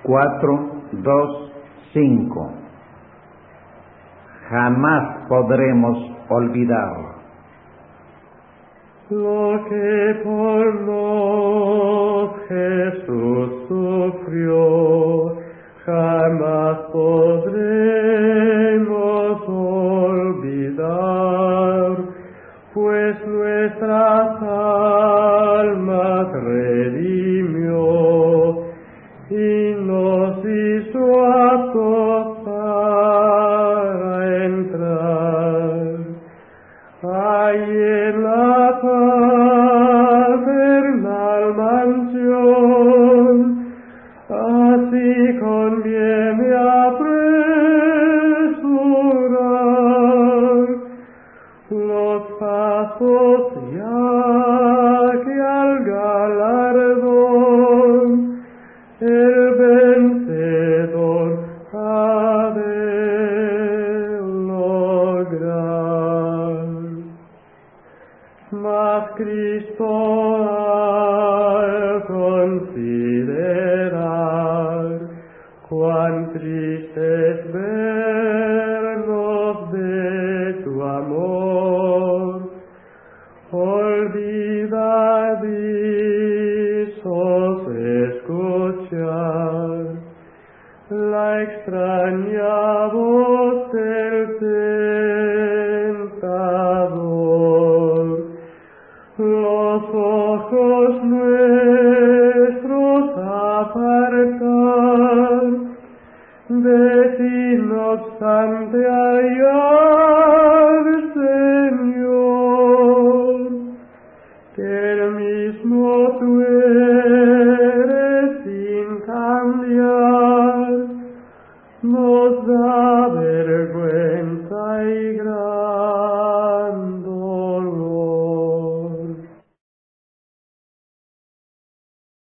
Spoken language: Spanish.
4, 2, 5. Jamás podremos olvidar lo que por nos Jesús sufrió. Jamás podremos olvidar, pues nuestras almas redimió y nos hizo aptos para entrar. Ahí en la paternal mansión, así conviene apresurar los pasos ya que al galardón el vencedor ha de lograr. Mas Cristo al considerar cuán triste es vernos de tu amor, olvidadizos escuchar la extraña voz del tentador. Los ojos nuestros apartar, de ti no obstante hallar, Señor, que el mismo tú eres sin cambiar, nos da vergüenza y gracia.